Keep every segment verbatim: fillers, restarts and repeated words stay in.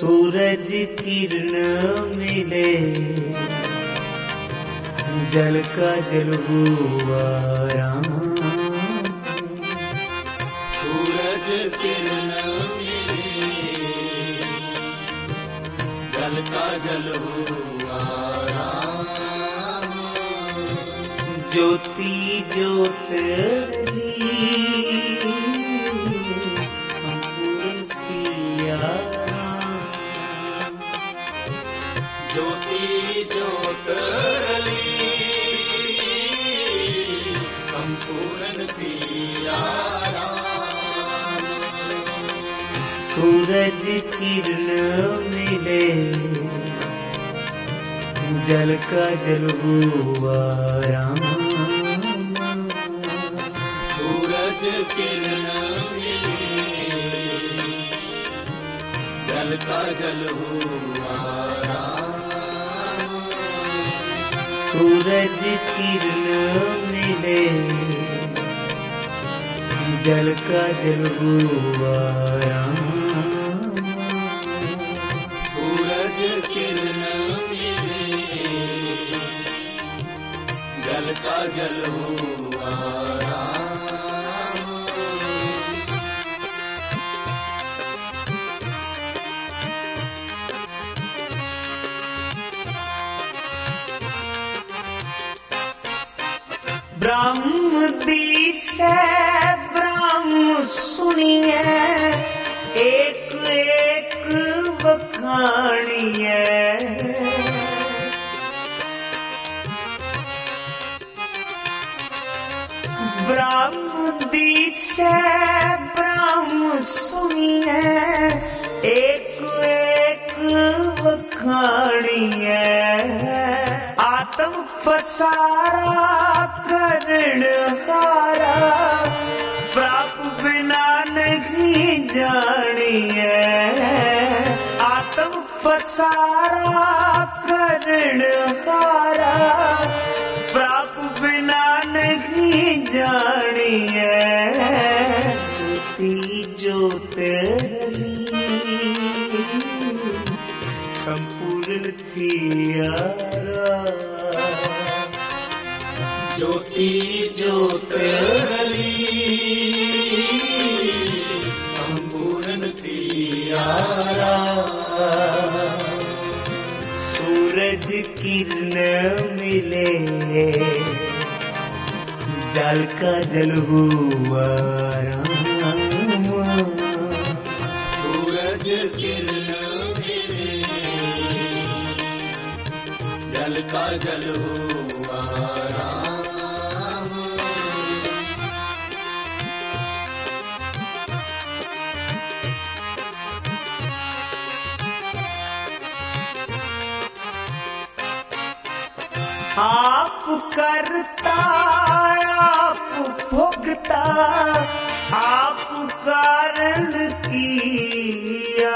सूरज किरण मिले जल का जल हुआ राम। सूरज किरण मिले जल का जल हुआ राम। ज्योति ज्योत ज्योति ज्योतरली संपूर्ण सिया राम। सूरज किरण मिले जल का जल हुआ राम। सूरज किरण मिले जल का जल हुआ राम। सूरज किरण मिले जल का जल हुआ राम। सूरज किरण मिले जल का जल हुआ राम। ब्रह्म दिशा ब्रह्म सुनिए एक एक बखानिए। ब्रह्म दिशा ब्रह्म सुनिए एक एक बखानिए। आत्म पसारा करण हारा प्रभ बिना नहीं जानिए। आत्म पसारा करण हारा प्रभ बिना नहीं जानिए। ज्योति ज्योतरली संपूर्ण थियारा। ज्योति ज्योतरली संपूर्ण थियारा। सूरज किरण मिले जल का जल हुआ राम। सूरज किरण मिले जल का जल हुआ राम। आप करता आप भोगता आप कारण किया।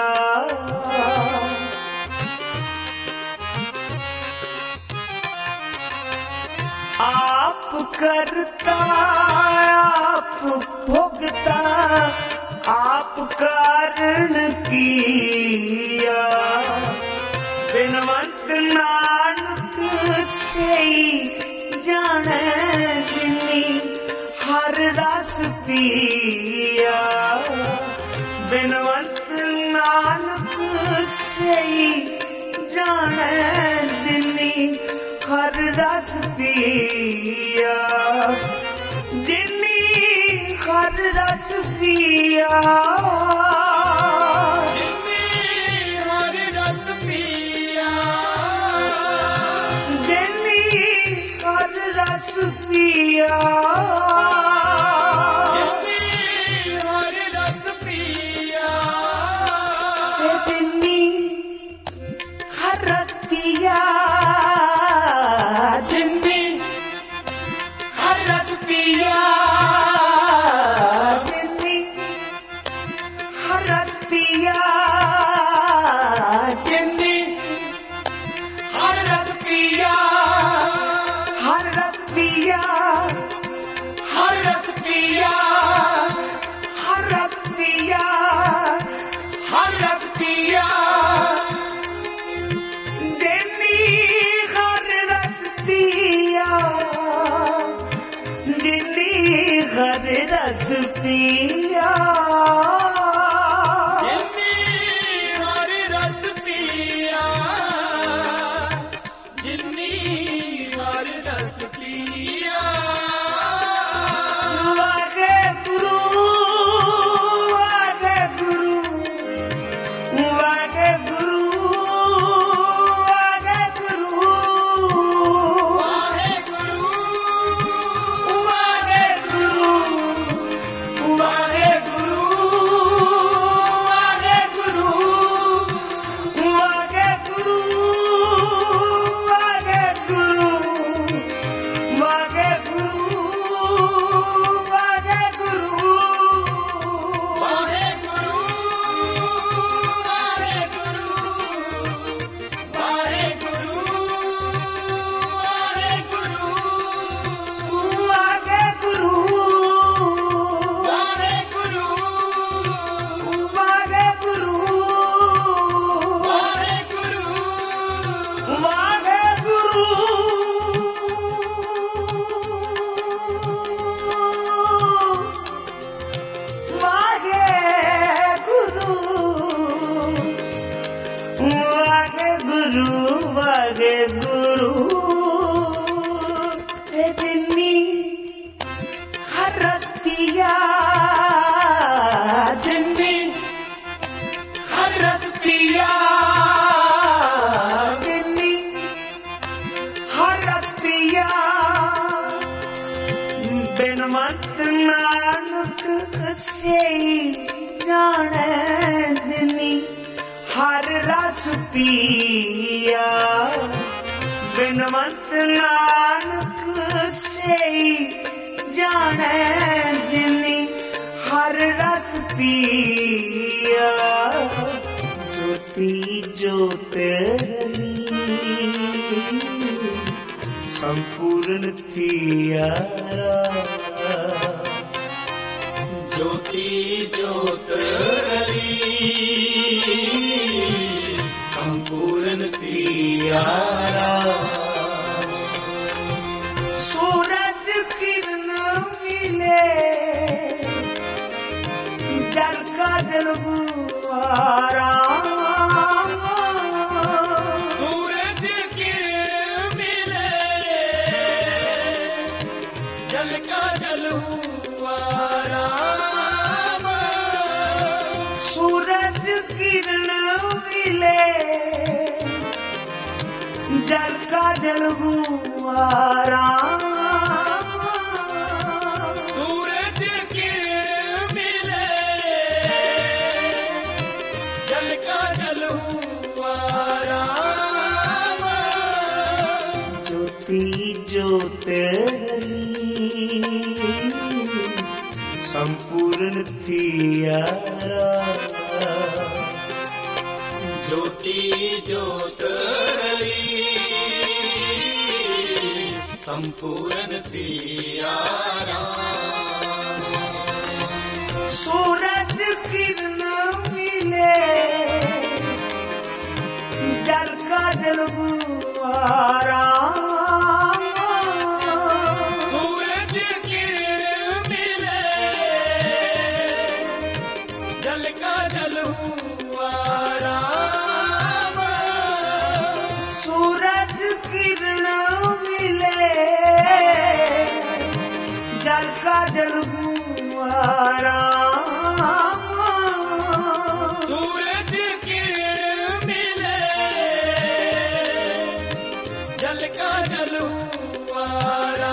आप करता आप भोगता आप कारण किया। बिनवंत नानक से जाने जिनी हर रस पिया। बिनवंत नानक से जाने जिनी हर रस पिया। जिनी हर रस पिया। रस पिया हर रस पिया। जिन्नी हर रस पिया। जिन्नी हर रस पिया। जिन्नी हर रस पिया। जिन्नी हर रस पिया। हर रस पिया। हर रस पिया। हर रस पिया। हर रस पिया। रस पिया बिनवंत नानक से जाने जिनी हर रस पिया ज्योति ज्योतिर्मयी संपूर्ण थिया ज्योति ज्योतिर्मयी संपूर्ण थियारा सूरज किरण मिले जल का जल गुआरा सूरज किरण मिले जल का जल हुआरा सूरज किरण मिले जल का जल गुआरा सूरज किरण मिले जल का जल हुआरा ज्योति ज्योतिर्मयी संपूर्ण थियारा ज्योति ज्योतिर्मयी संपूर्ण थियारा सूरज किरण मिले जल का जल गुआरा सूरज किरण मिले जल का जल हुआरा सूरज किरण मिले जल का जल गुआरा सूरज किरण मिले जल का जल हुआरा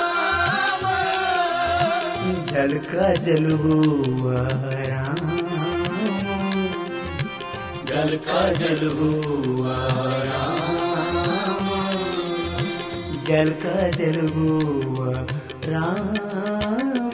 जल का जल गुआरा जल का जल हुआरा जल का जल गुआरा